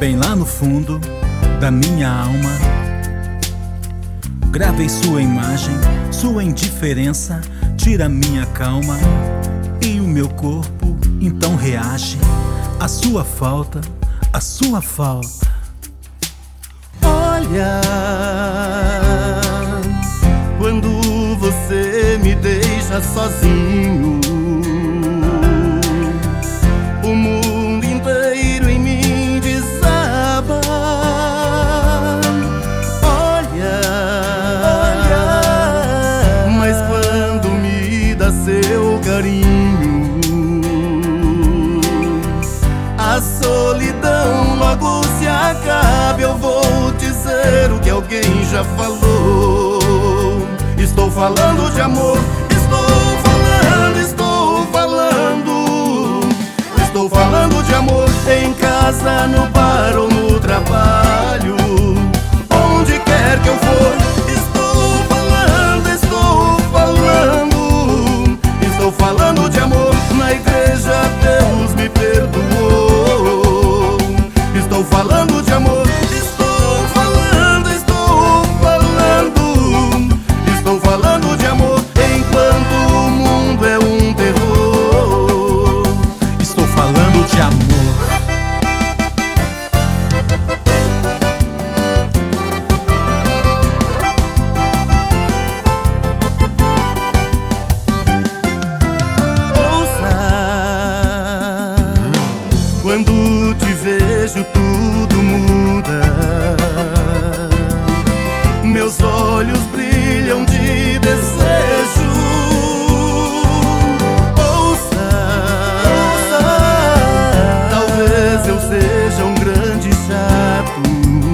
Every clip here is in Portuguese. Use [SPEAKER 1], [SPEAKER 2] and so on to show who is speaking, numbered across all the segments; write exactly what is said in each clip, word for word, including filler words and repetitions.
[SPEAKER 1] bem lá no fundo da minha alma. Gravei sua imagem, sua indiferença tira minha calma. E o meu corpo então reage à sua falta, à sua falta.
[SPEAKER 2] Olha, quando você me deixa sozinho, o mundo inteiro em mim desaba. Olha, olha, mas quando me dá seu carinho, a solidão logo se acaba. Eu vou dizer o que alguém já falou. Estou falando de amor, estou falando, estou falando. Estou falando de amor em casa, no bar ou no trabalho, onde quer que eu for. Estou falando, estou falando. Estou falando de amor na igreja, Deus me perdoou. Estou falando de amor, estou falando, estou falando. Estou falando de amor enquanto o mundo é um terror.
[SPEAKER 1] Estou falando de amor.
[SPEAKER 2] Quando te vejo tudo muda, meus olhos brilham de desejo. Ouça, ouça, talvez eu seja um grande chato,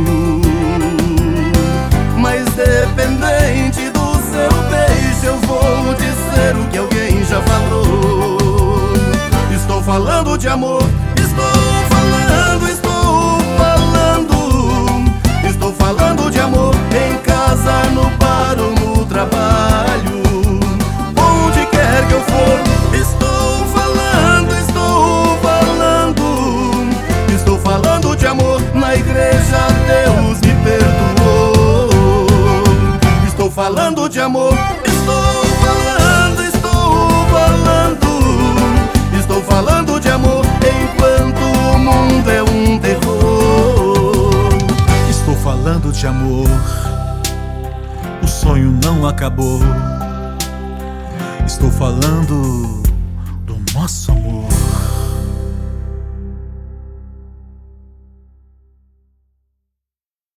[SPEAKER 2] mas dependente do seu beijo eu vou dizer o que alguém já falou. Estou falando de amor. Estou falando, estou falando. Estou falando de amor em casa, no bar ou no trabalho, onde quer que eu for. Estou falando, estou falando. Estou falando de amor na igreja, Deus me perdoou. Estou falando de amor, estou falando, estou falando. Estou falando de amor enquanto o mundo é um terror.
[SPEAKER 1] Estou falando de amor, o sonho não acabou. Estou falando do nosso amor.